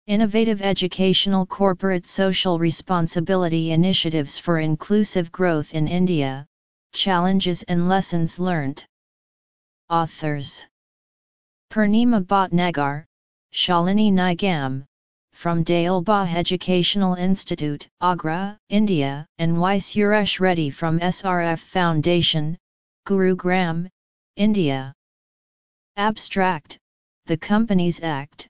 Innovative educational corporate social responsibility initiatives for inclusive growth in India, challenges and lessons learnt. Authors: Purnima Bhatnagar, Shalini Nigam, from Dayal Educational Institute, Agra, India, and Y. Suresh Reddy from SRF Foundation, Gurugram, India. Abstract: The Companies Act,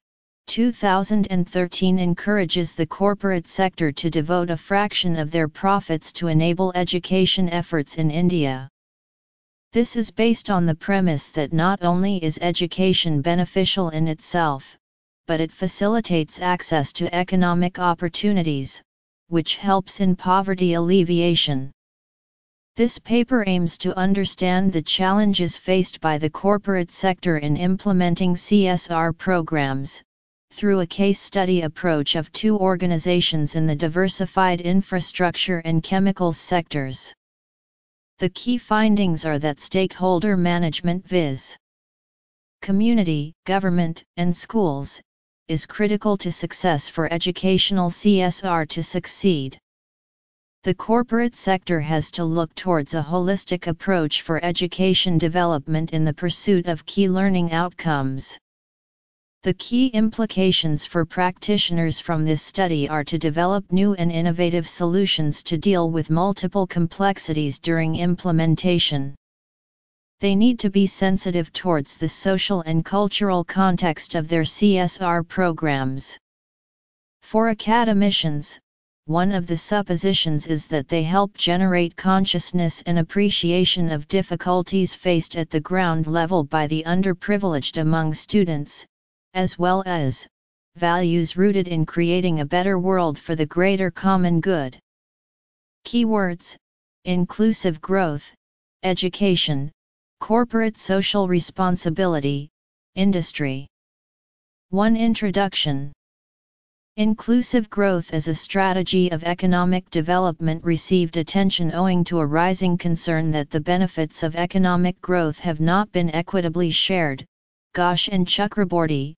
2013 encourages the corporate sector to devote a fraction of their profits to enable education efforts in India. This is based on the premise that not only is education beneficial in itself, but it facilitates access to economic opportunities, which helps in poverty alleviation. This paper aims to understand the challenges faced by the corporate sector in implementing CSR programs, through a case study approach of two organizations in the diversified infrastructure and chemicals sectors. The key findings are that stakeholder management viz. Community, government, and schools, is critical to success for educational CSR to succeed. The corporate sector has to look towards a holistic approach for education development in the pursuit of key learning outcomes. The key implications for practitioners from this study are to develop new and innovative solutions to deal with multiple complexities during implementation. They need to be sensitive towards the social and cultural context of their CSR programs. For academicians, one of the suppositions is that they help generate consciousness and appreciation of difficulties faced at the ground level by the underprivileged among students, as well as values rooted in creating a better world for the greater common good. Keywords: inclusive growth, education, corporate social responsibility, industry. 1. Introduction. Inclusive growth as a strategy of economic development received attention owing to a rising concern that the benefits of economic growth have not been equitably shared. Ghosh and Chakraborty,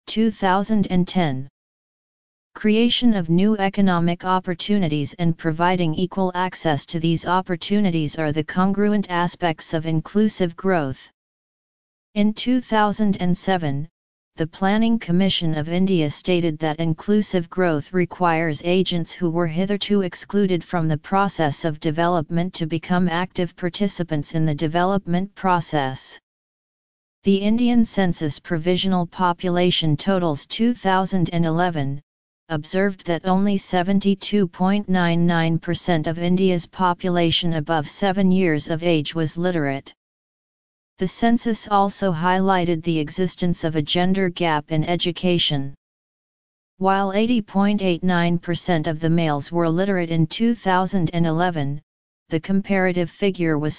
2010. Creation of new economic opportunities and providing equal access to these opportunities are the congruent aspects of inclusive growth. In 2007, the Planning Commission of India stated that inclusive growth requires agents who were hitherto excluded from the process of development to become active participants in the development process. The Indian Census Provisional Population Totals 2011 observed that only 72.99% of India's population above 7 years of age was literate. The census also highlighted the existence of a gender gap in education. While 80.89% of the males were literate in 2011, the comparative figure was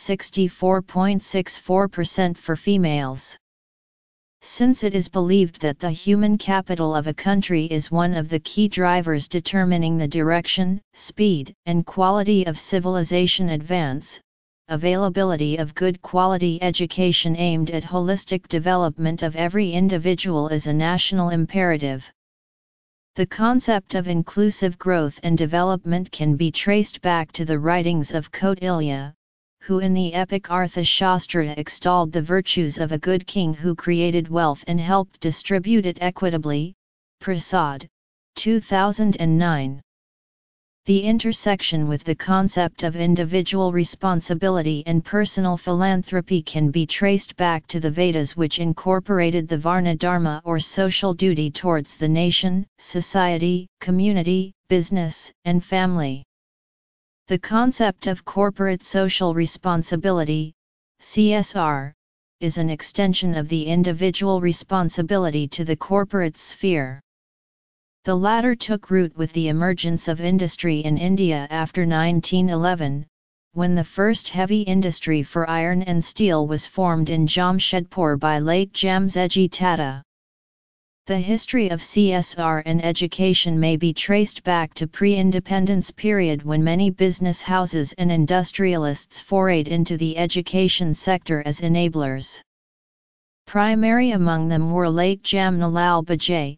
64.64% for females. Since it is believed that the human capital of a country is one of the key drivers determining the direction, speed, and quality of civilization advance, availability of good quality education aimed at holistic development of every individual is a national imperative. The concept of inclusive growth and development can be traced back to the writings of Kautilya, who in the epic Arthashastra extolled the virtues of a good king who created wealth and helped distribute it equitably. Prasad, 2009. The intersection with the concept of individual responsibility and personal philanthropy can be traced back to the Vedas, which incorporated the Varna Dharma or social duty towards the nation, society, community, business, and family. The concept of corporate social responsibility, CSR, is an extension of the individual responsibility to the corporate sphere. The latter took root with the emergence of industry in India after 1911, when the first heavy industry for iron and steel was formed in Jamshedpur by late Jamsetji Tata. The history of CSR and education may be traced back to pre-independence period when many business houses and industrialists forayed into the education sector as enablers. Primary among them were late Jamnalal Bajaj,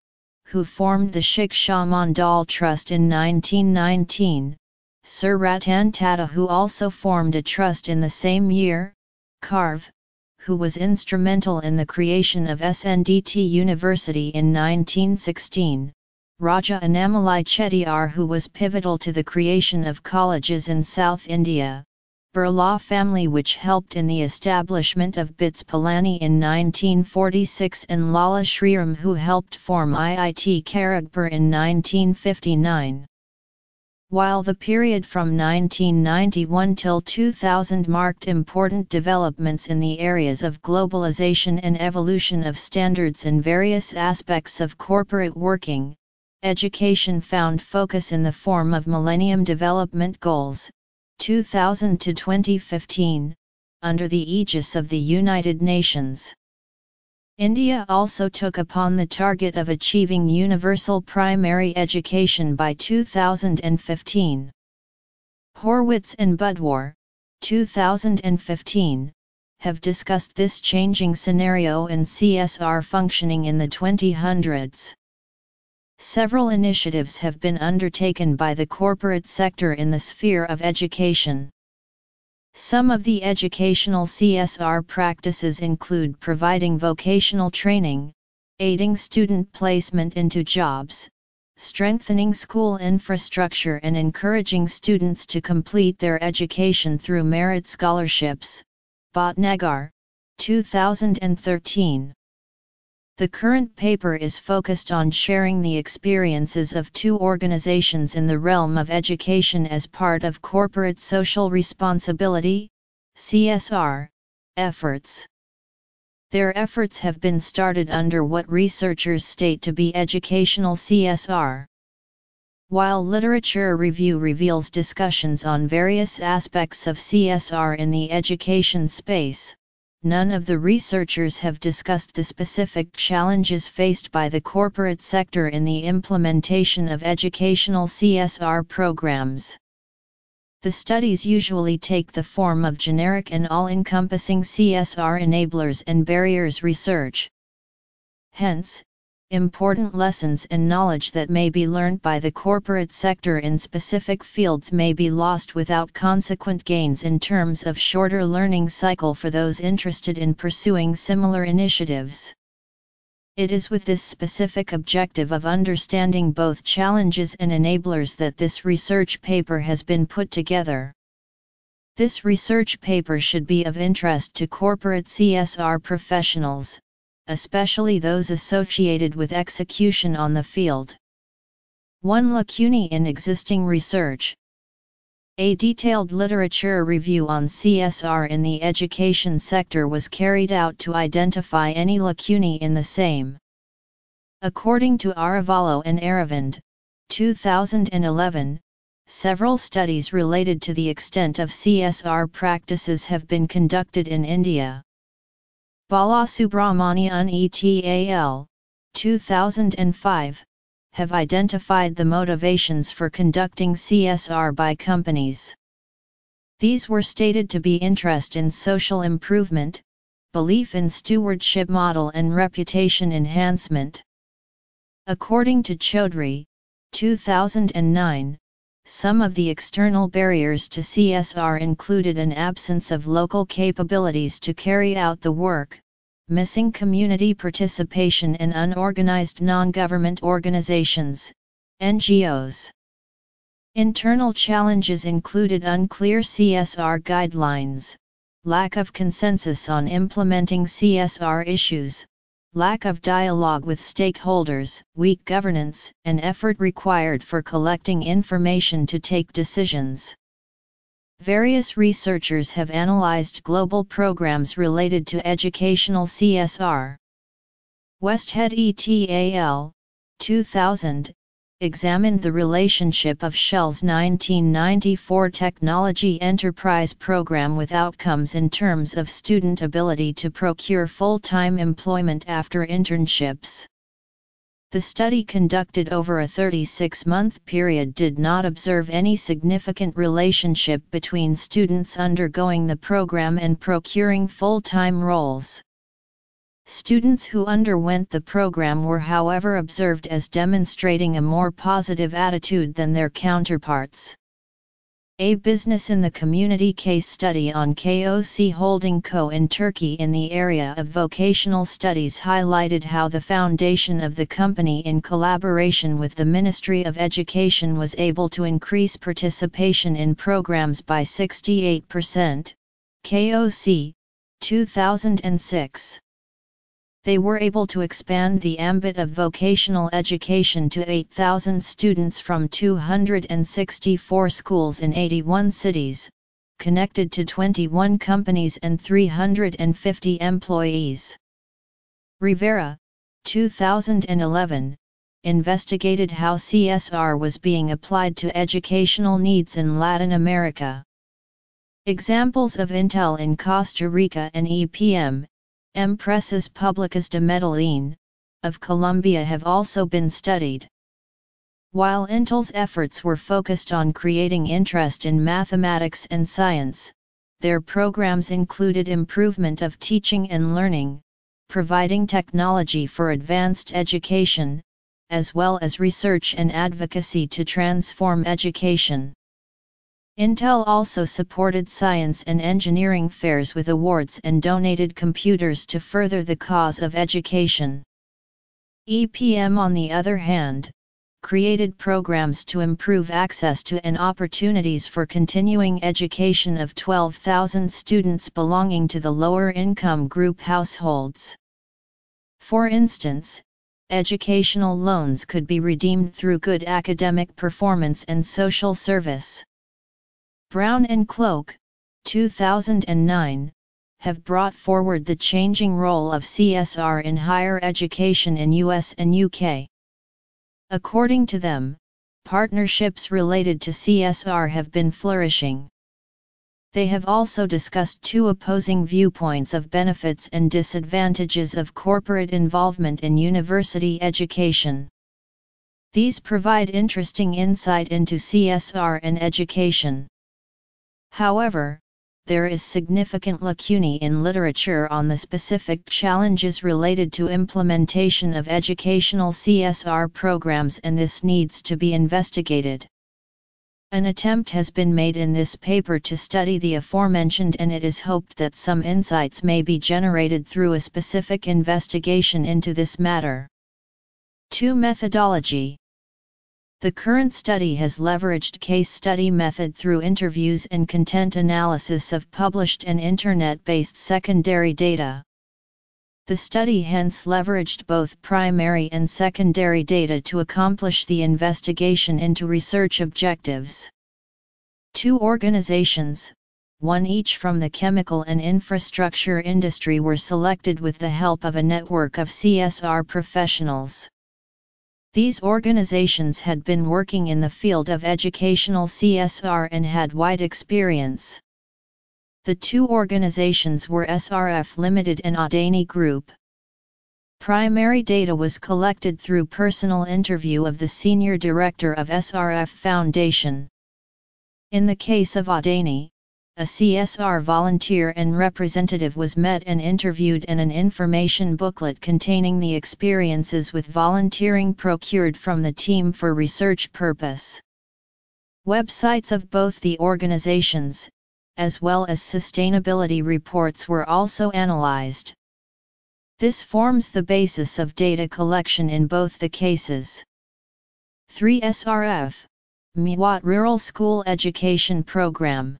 who formed the Shiksha Mandal Trust in 1919, Sir Ratan Tata, who also formed a trust in the same year, Karve, who was instrumental in the creation of SNDT University in 1916, Raja Annamalai Chettiar, who was pivotal to the creation of colleges in South India, Birla family, which helped in the establishment of BITS Pilani in 1946, and Lala Shriram, who helped form IIT Kharagpur in 1959. While the period from 1991 till 2000 marked important developments in the areas of globalization and evolution of standards in various aspects of corporate working, education found focus in the form of Millennium Development Goals, 2000 to 2015, under the aegis of the United Nations. India also took upon the target of achieving universal primary education by 2015. Horwitz and Budwar, 2015, have discussed this changing scenario in CSR functioning in the 2000s. Several initiatives have been undertaken by the corporate sector in the sphere of education. Some of the educational CSR practices include providing vocational training, aiding student placement into jobs, strengthening school infrastructure, and encouraging students to complete their education through merit scholarships. Bhatnagar, 2013. The current paper is focused on sharing the experiences of two organizations in the realm of education as part of corporate social responsibility (CSR) efforts. Their efforts have been started under what researchers state to be educational CSR. While literature review reveals discussions on various aspects of CSR in the education space, none of the researchers have discussed the specific challenges faced by the corporate sector in the implementation of educational CSR programs. The studies usually take the form of generic and all-encompassing CSR enablers and barriers research. Hence, important lessons and knowledge that may be learned by the corporate sector in specific fields may be lost without consequent gains in terms of shorter learning cycle for those interested in pursuing similar initiatives. It is with this specific objective of understanding both challenges and enablers that this research paper has been put together. This research paper should be of interest to corporate CSR professionals, especially those associated with execution on the field. 1. Lacunae in existing research. A detailed literature review on CSR in the education sector was carried out to identify any lacunae in the same. According to Aravallo and Aravind, 2011, several studies related to the extent of CSR practices have been conducted in India. Balasubramanian et al., 2005, have identified the motivations for conducting CSR by companies. These were stated to be interest in social improvement, belief in stewardship model, and reputation enhancement. According to Chaudhry, 2009, some of the external barriers to CSR included an absence of local capabilities to carry out the work, missing community participation, and unorganized non-government organizations, NGOs. Internal challenges included unclear CSR guidelines, lack of consensus on implementing CSR issues, lack of dialogue with stakeholders, weak governance, and effort required for collecting information to take decisions. Various researchers have analyzed global programs related to educational CSR. Westhead et al., 2000, examined the relationship of Shell's 1994 Technology Enterprise Program with outcomes in terms of student ability to procure full-time employment after internships. The study, conducted over a 36-month period, did not observe any significant relationship between students undergoing the program and procuring full-time roles. Students who underwent the program were however observed as demonstrating a more positive attitude than their counterparts. A Business in the Community case study on KOC Holding Co. in Turkey in the area of vocational studies highlighted how the foundation of the company in collaboration with the Ministry of Education was able to increase participation in programs by 68%. KOC, 2006. They were able to expand the ambit of vocational education to 8,000 students from 264 schools in 81 cities, connected to 21 companies and 350 employees. Rivera, 2011, investigated how CSR was being applied to educational needs in Latin America. Examples of Intel in Costa Rica and EPM, Empresas Públicas de Medellín, of Colombia have also been studied. While Intel's efforts were focused on creating interest in mathematics and science, their programs included improvement of teaching and learning, providing technology for advanced education, as well as research and advocacy to transform education. Intel also supported science and engineering fairs with awards and donated computers to further the cause of education. EPM, on the other hand, created programs to improve access to and opportunities for continuing education of 12,000 students belonging to the lower income group households. For instance, educational loans could be redeemed through good academic performance and social service. Brown and Cloak, 2009, have brought forward the changing role of CSR in higher education in US and UK. According to them, partnerships related to CSR have been flourishing. They have also discussed two opposing viewpoints of benefits and disadvantages of corporate involvement in university education. These provide interesting insight into CSR and education. However, there is significant lacunae in literature on the specific challenges related to implementation of educational CSR programs, and this needs to be investigated. An attempt has been made in this paper to study the aforementioned, and it is hoped that some insights may be generated through a specific investigation into this matter. 2. Methodology. The current study has leveraged case study method through interviews and content analysis of published and internet-based secondary data. The study hence leveraged both primary and secondary data to accomplish the investigation into research objectives. 2 organizations, one each from the chemical and infrastructure industry, were selected with the help of a network of CSR professionals. These organizations had been working in the field of educational CSR and had wide experience. The 2 organizations were SRF Limited and Adani Group. Primary data was collected through personal interview of the Senior Director of SRF Foundation. In the case of Adani, a CSR volunteer and representative was met and interviewed, and an information booklet containing the experiences with volunteering procured from the team for research purpose. Websites of both the organizations, as well as sustainability reports, were also analyzed. This forms the basis of data collection in both the cases. 3. SRF, Mewat Rural School Education Program.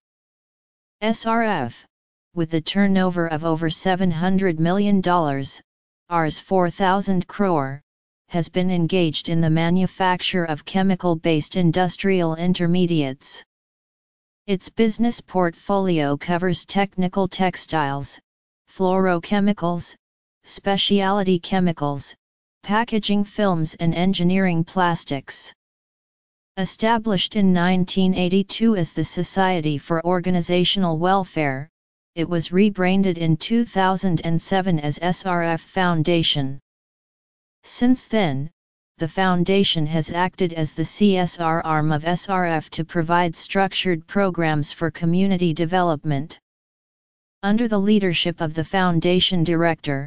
SRF, with a turnover of over $700 million, Rs 4,000 crore, has been engaged in the manufacture of chemical-based industrial intermediates. Its business portfolio covers technical textiles, fluorochemicals, specialty chemicals, packaging films and engineering plastics. Established in 1982 as the Society for Organizational Welfare, it was rebranded in 2007 as SRF Foundation. Since then, the foundation has acted as the CSR arm of SRF to provide structured programs for community development. Under the leadership of the foundation director,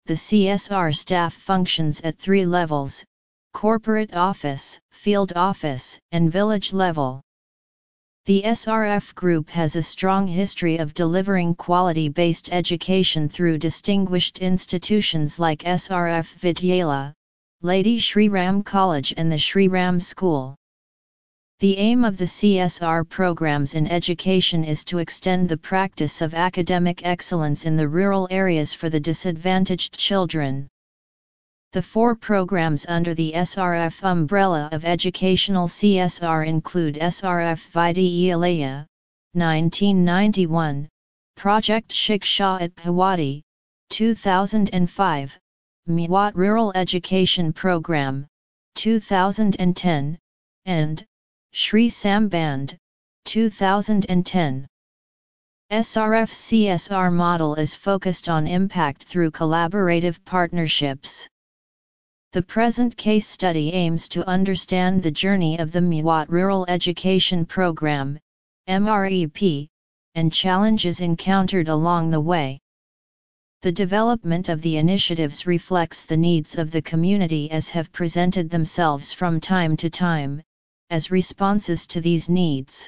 the CSR staff functions at 3 levels: corporate office, field office, and village level. The SRF Group has a strong history of delivering quality-based education through distinguished institutions like SRF Vidyalaya, Lady Shri Ram College and the Shri Ram School. The aim of the CSR programs in education is to extend the practice of academic excellence in the rural areas for the disadvantaged children. The 4 programs under the SRF umbrella of educational CSR include SRF Vidyalaya, 1991, Project Shiksha at Bhiwadi, 2005, Mewat Rural Education Program, 2010, and Shri Samband, 2010. SRF's CSR model is focused on impact through collaborative partnerships. The present case study aims to understand the journey of the Mewat Rural Education Program, MREP, and challenges encountered along the way. The development of the initiatives reflects the needs of the community as have presented themselves from time to time, as responses to these needs.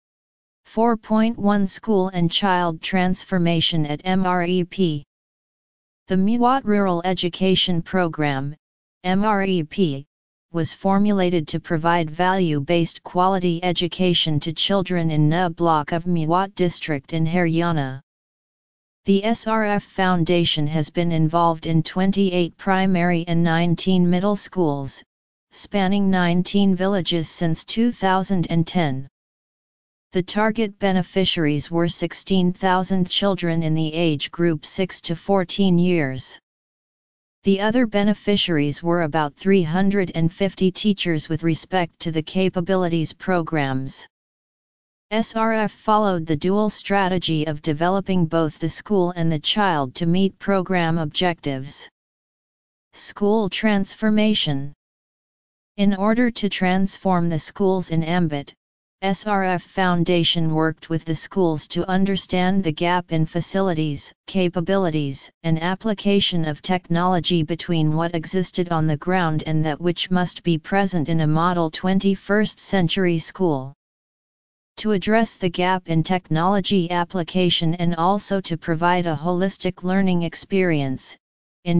4.1 School and Child Transformation at MREP. The Mewat Rural Education Program, MREP, was formulated to provide value-based quality education to children in NA block of Mewat district in Haryana. The SRF Foundation has been involved in 28 primary and 19 middle schools, spanning 19 villages since 2010. The target beneficiaries were 16,000 children in the age group 6 to 14 years. The other beneficiaries were about 350 teachers with respect to the capabilities programs. SRF followed the dual strategy of developing both the school and the child to meet program objectives. School transformation. In order to transform the schools in Ambit, SRF Foundation worked with the schools to understand the gap in facilities, capabilities, and application of technology between what existed on the ground and that which must be present in a model 21st century school. To address the gap in technology application and also to provide a holistic learning experience, in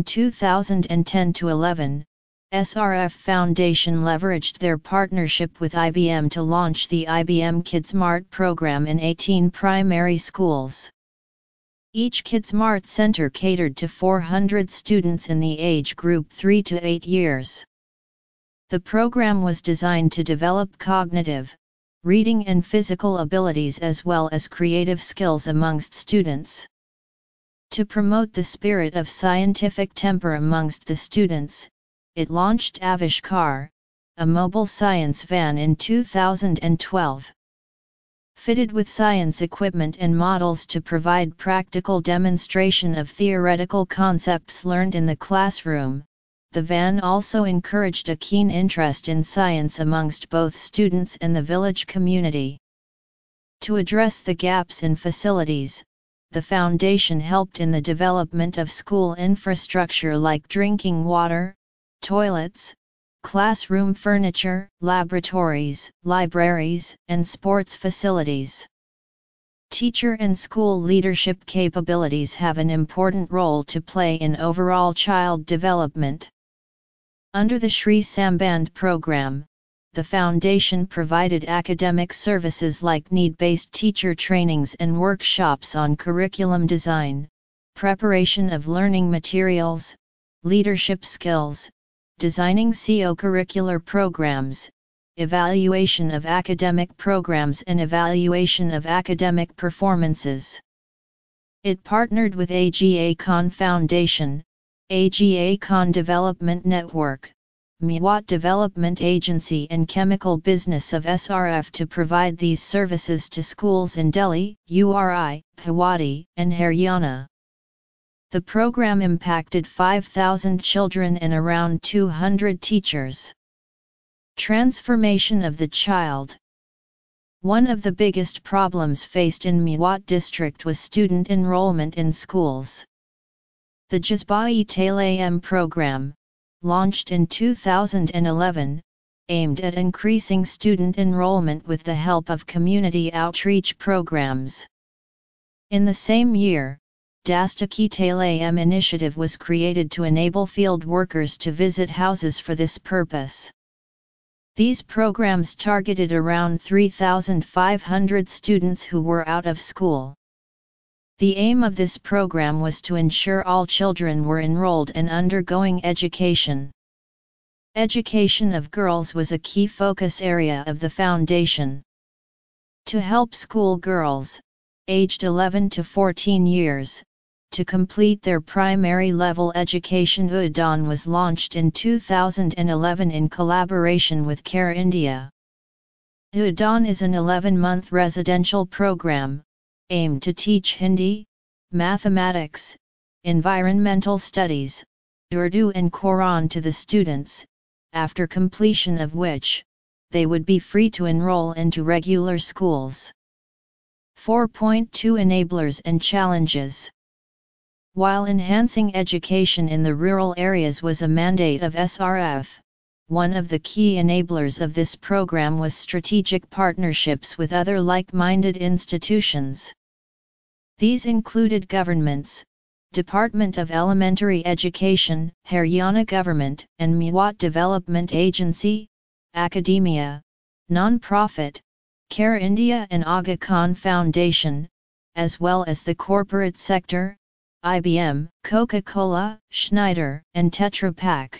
2010-11, SRF Foundation leveraged their partnership with IBM to launch the IBM KidSmart program in 18 primary schools. Each KidSmart center catered to 400 students in the age group 3 to 8 years. The program was designed to develop cognitive, reading and physical abilities as well as creative skills amongst students. To promote the spirit of scientific temper amongst the students, it launched Avishkar, a mobile science van in 2012. Fitted with science equipment and models to provide practical demonstration of theoretical concepts learned in the classroom, the van also encouraged a keen interest in science amongst both students and the village community. To address the gaps in facilities, the foundation helped in the development of school infrastructure like drinking water, toilets, classroom furniture, laboratories, libraries, and sports facilities. Teacher and school leadership capabilities have an important role to play in overall child development. Under the Shri Samband program, the foundation provided academic services like need-based teacher trainings and workshops on curriculum design, preparation of learning materials, leadership skills, designing co-curricular programs, evaluation of academic programs and evaluation of academic performances. It partnered with AGA Khan Foundation, AGA Khan Development Network, Mewat Development Agency and Chemical Business of SRF to provide these services to schools in Delhi, URI, Bhiwadi, and Haryana. The program impacted 5,000 children and around 200 teachers. Transformation of the child. One of the biggest problems faced in Mewat district was student enrollment in schools. The Jazba-e-Talim program, launched in 2011, aimed at increasing student enrollment with the help of community outreach programs. In the same year, Dasta-e-Talim initiative was created to enable field workers to visit houses for this purpose. These programs targeted around 3,500 students who were out of school. The aim of this program was to ensure all children were enrolled and undergoing education. Education of girls was a key focus area of the foundation. To help school girls, aged 11 to 14 years, to complete their primary level education, Udaan was launched in 2011 in collaboration with CARE India. Udaan is an 11-month residential program, aimed to teach Hindi, mathematics, environmental studies, Urdu and Quran to the students, after completion of which, they would be free to enroll into regular schools. 4.2 Enablers and Challenges. While enhancing education in the rural areas was a mandate of SRF, one of the key enablers of this program was strategic partnerships with other like-minded institutions. These included governments, Department of Elementary Education, Haryana Government, and Mewat Development Agency, academia, non-profit, CARE India and Aga Khan Foundation, as well as the corporate sector, IBM, Coca-Cola, Schneider, and Tetra Pak.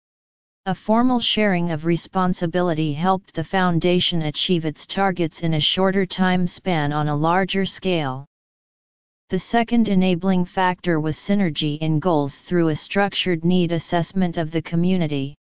A formal sharing of responsibility helped the foundation achieve its targets in a shorter time span on a larger scale. The second enabling factor was synergy in goals through a structured need assessment of the community.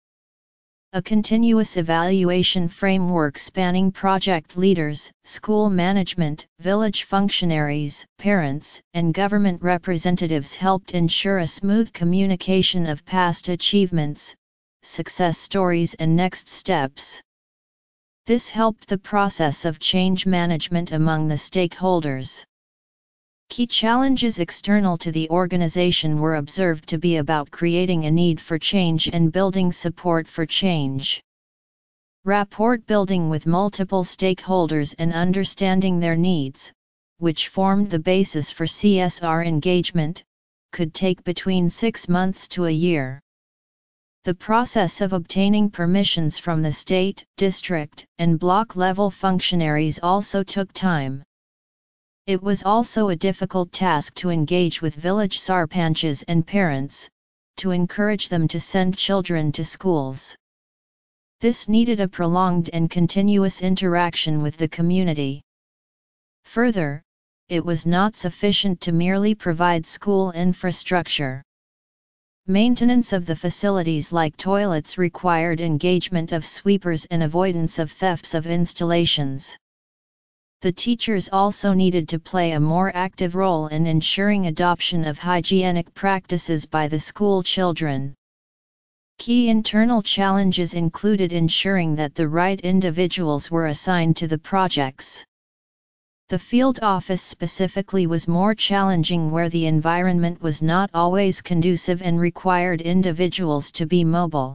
A continuous evaluation framework spanning project leaders, school management, village functionaries, parents, and government representatives helped ensure a smooth communication of past achievements, success stories and next steps. This helped the process of change management among the stakeholders. Key challenges external to the organization were observed to be about creating a need for change and building support for change. Rapport building with multiple stakeholders and understanding their needs, which formed the basis for CSR engagement, could take between 6 months to a year. The process of obtaining permissions from the state, district, and block level functionaries also took time. It was also a difficult task to engage with village sarpanches and parents, to encourage them to send children to schools. This needed a prolonged and continuous interaction with the community. Further, it was not sufficient to merely provide school infrastructure. Maintenance of the facilities like toilets required engagement of sweepers and avoidance of thefts of installations. The teachers also needed to play a more active role in ensuring adoption of hygienic practices by the school children. Key internal challenges included ensuring that the right individuals were assigned to the projects. The field office specifically was more challenging where the environment was not always conducive and required individuals to be mobile.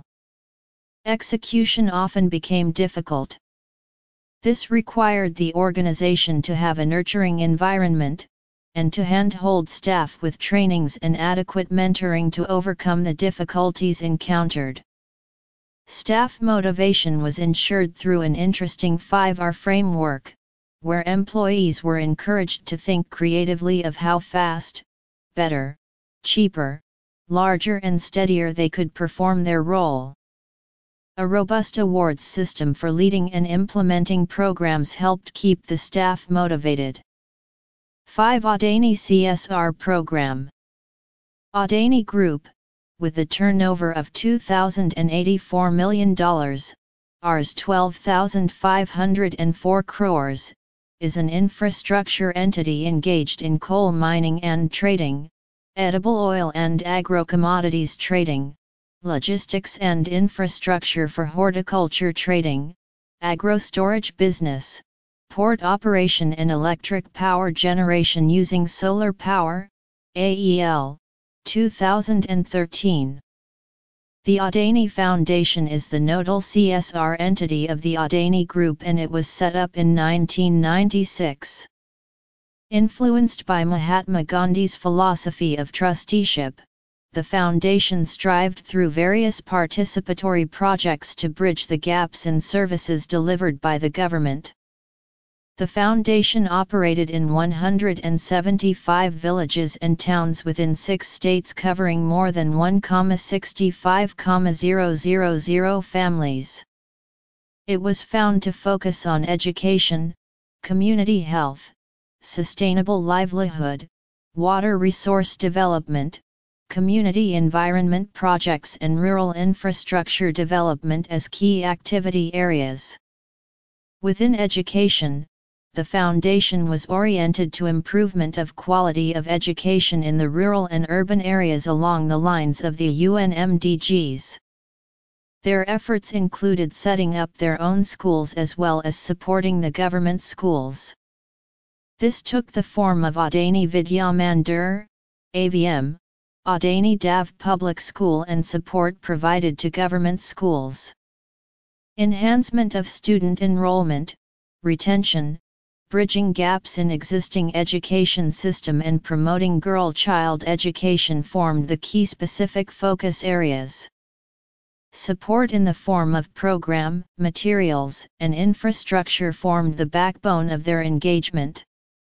Execution often became difficult. This required the organization to have a nurturing environment, and to handhold staff with trainings and adequate mentoring to overcome the difficulties encountered. Staff motivation was ensured through an interesting 5R framework, where employees were encouraged to think creatively of how fast, better, cheaper, larger and steadier they could perform their role. A robust awards system for leading and implementing programs helped keep the staff motivated. 5. Adani CSR Program. Adani Group, with a turnover of $2,084 million, Rs 12,504 crores, is an infrastructure entity engaged in coal mining and trading, edible oil and agro-commodities trading, logistics and infrastructure for horticulture trading, agro-storage business, port operation and electric power generation using solar power, AEL, 2013. The Adani Foundation is the nodal CSR entity of the Adani Group and it was set up in 1996. Influenced by Mahatma Gandhi's philosophy of trusteeship, the foundation strived through various participatory projects to bridge the gaps in services delivered by the government. The foundation operated in 175 villages and towns within 6 states covering more than 1,65,000 families. It was found to focus on education, community health, sustainable livelihood, water resource development, community environment projects and rural infrastructure development as key activity areas. Within education, the foundation was oriented to improvement of quality of education in the rural and urban areas along the lines of the UN MDGs. Their efforts included setting up their own schools as well as supporting the government schools. This took the form of Adani Vidya Mandir, AVM, Adani DAV Public School and support provided to government schools. Enhancement of student enrollment, retention, bridging gaps in existing education system and promoting girl-child education formed the key specific focus areas. Support in the form of program, materials, and infrastructure formed the backbone of their engagement.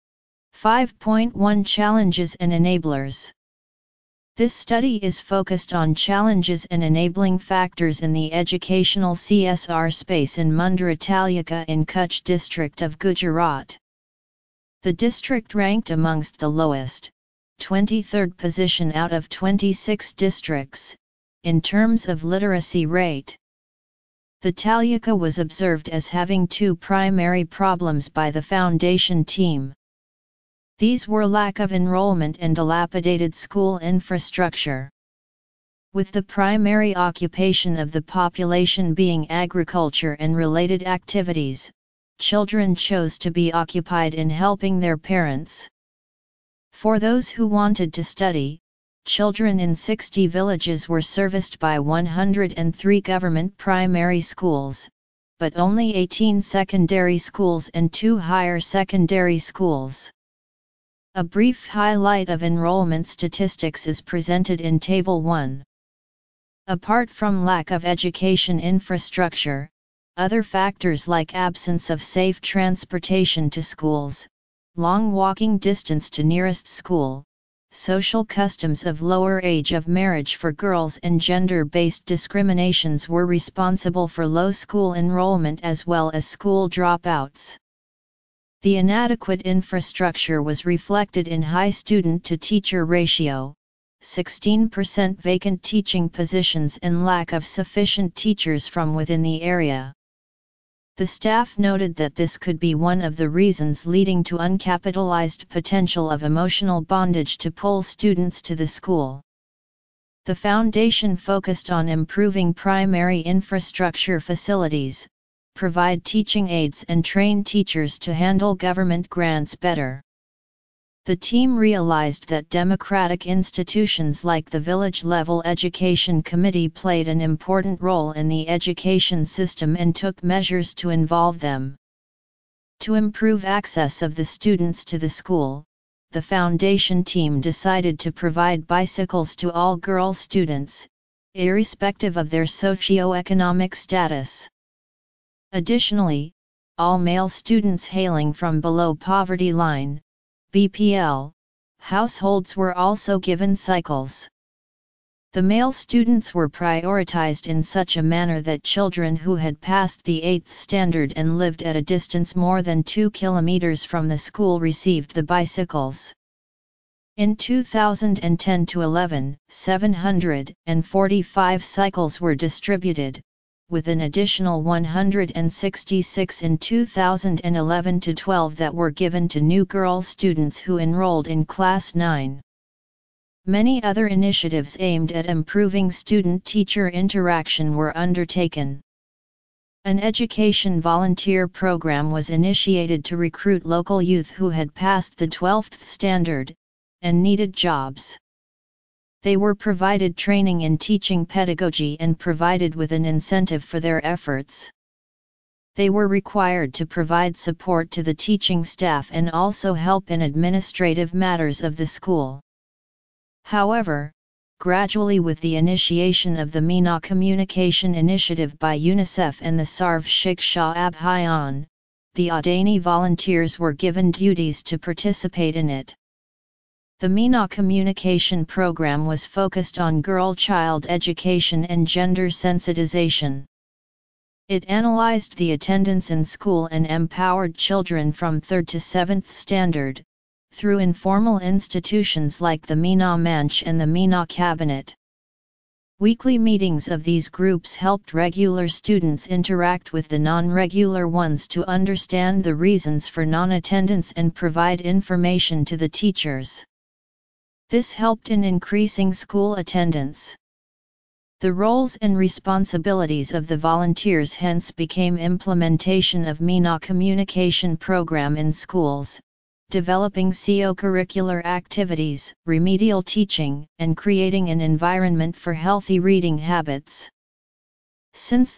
5.1 Challenges and Enablers. This study is focused on challenges and enabling factors in the educational CSR space in Mundra Talika in Kutch district of Gujarat. The district ranked amongst the lowest, 23rd position out of 26 districts, in terms of literacy rate. The Talika was observed as having 2 primary problems by the foundation team. These were lack of enrollment and dilapidated school infrastructure. With the primary occupation of the population being agriculture and related activities, children chose to be occupied in helping their parents. For those who wanted to study, children in 60 villages were serviced by 103 government primary schools, but only 18 secondary schools and 2 higher secondary schools. A brief highlight of enrollment statistics is presented in Table 1. Apart from lack of education infrastructure, other factors like absence of safe transportation to schools, long walking distance to nearest school, social customs of lower age of marriage for girls and gender-based discriminations were responsible for low school enrollment as well as school dropouts. The inadequate infrastructure was reflected in high student-to-teacher ratio, 16% vacant teaching positions and lack of sufficient teachers from within the area. The staff noted that this could be one of the reasons leading to uncapitalized potential of emotional bondage to pull students to the school. The foundation focused on improving primary infrastructure facilities, provide teaching aids and train teachers to handle government grants better. The team realized that democratic institutions like the village-level education committee played an important role in the education system and took measures to involve them. To improve access of the students to the school, the foundation team decided to provide bicycles to all girl students, irrespective of their socio-economic status. Additionally, all male students hailing from below poverty line, BPL, households were also given cycles. The male students were prioritized in such a manner that children who had passed the 8th standard and lived at a distance more than 2 kilometers from the school received the bicycles. In 2010-11, 745 cycles were distributed, with an additional 166 in 2011-12 that were given to new girl students who enrolled in Class 9. Many other initiatives aimed at improving student-teacher interaction were undertaken. An education volunteer program was initiated to recruit local youth who had passed the 12th standard, and needed jobs. They were provided training in teaching pedagogy and provided with an incentive for their efforts. They were required to provide support to the teaching staff and also help in administrative matters of the school. However, gradually with the initiation of the MENA Communication Initiative by UNICEF and the Sarv Shiksha Abhiyan, the Adani volunteers were given duties to participate in it. The MENA communication program was focused on girl-child education and gender sensitization. It analyzed the attendance in school and empowered children from 3rd to 7th standard, through informal institutions like the MENA Manch and the MENA Cabinet. Weekly meetings of these groups helped regular students interact with the non-regular ones to understand the reasons for non-attendance and provide information to the teachers. This helped in increasing school attendance. The roles and responsibilities of the volunteers hence became implementation of MENA communication program in schools, developing co-curricular activities, remedial teaching, and creating an environment for healthy reading habits. Since